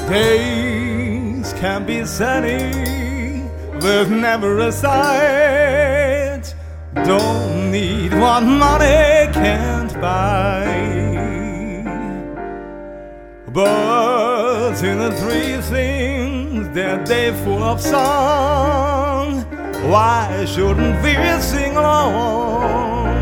Days can be sunny with never a sight. Don't need what money can't buy. But in the three things that they full of song, why shouldn't we sing along?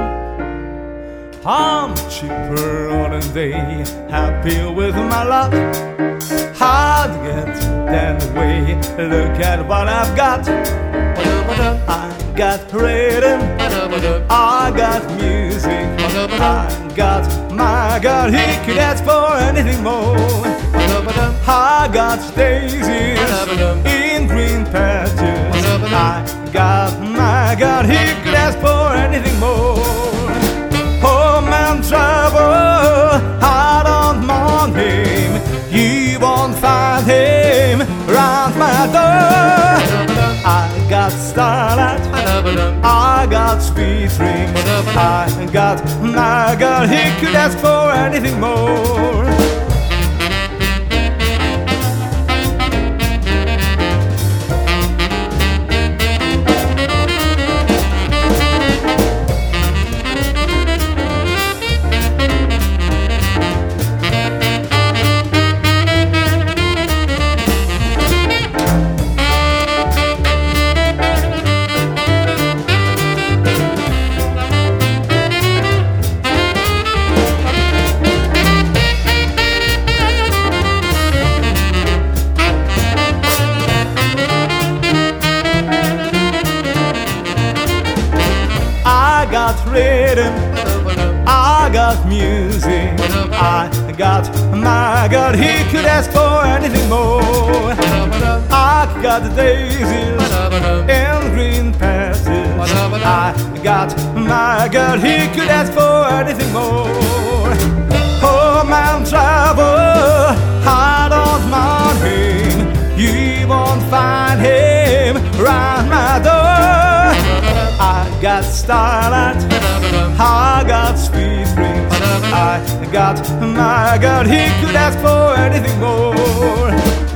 I'm cheaper than they, happy with my luck. Hard to get that way. Look at what I've got. I got rhythm, I got music, I got my God, he could ask for anything more. I got daisies in green patches, I got my God, he could ask for anything more. Oh man, trouble, I don't want him, you won't find him round my door. I got starlight, I got sweet dreams, I got my God, he could ask for anything more. I got rhythm, I got music, I got my God, he could ask for anything more. I got the daisies and green patches, I got my God, he could ask for anything more. Oh man, trouble, I don't mind him, you won't find him round my door. I got starlight, I got sweet dreams, I got my God, he could ask for anything more.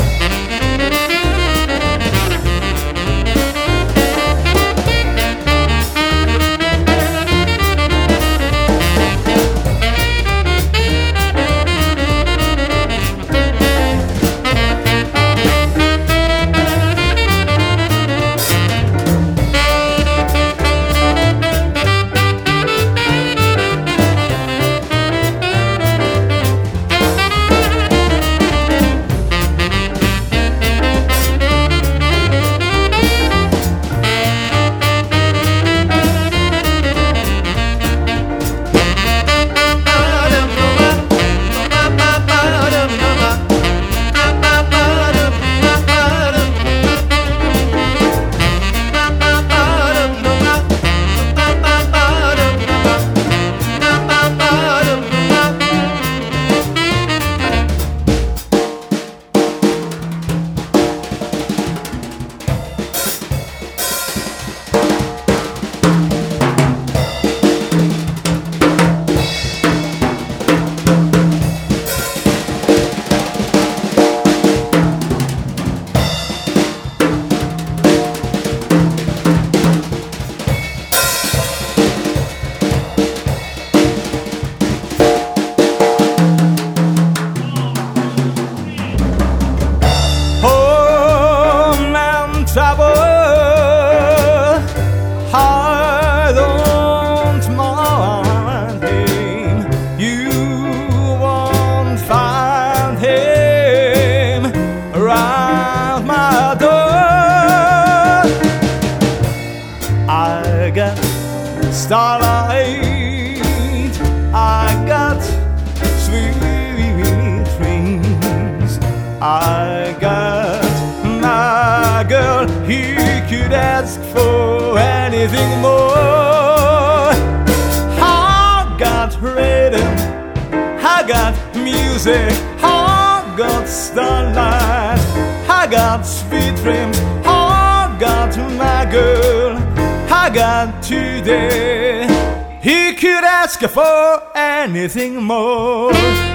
I don't mind him, you won't find him around my door. I got starlight, I got sweet dreams, I got my girl, he could ask for anything more. I got rhythm, I got music, I got starlight, I got sweet dreams, I got my girl, I got today. He could ask for anything more.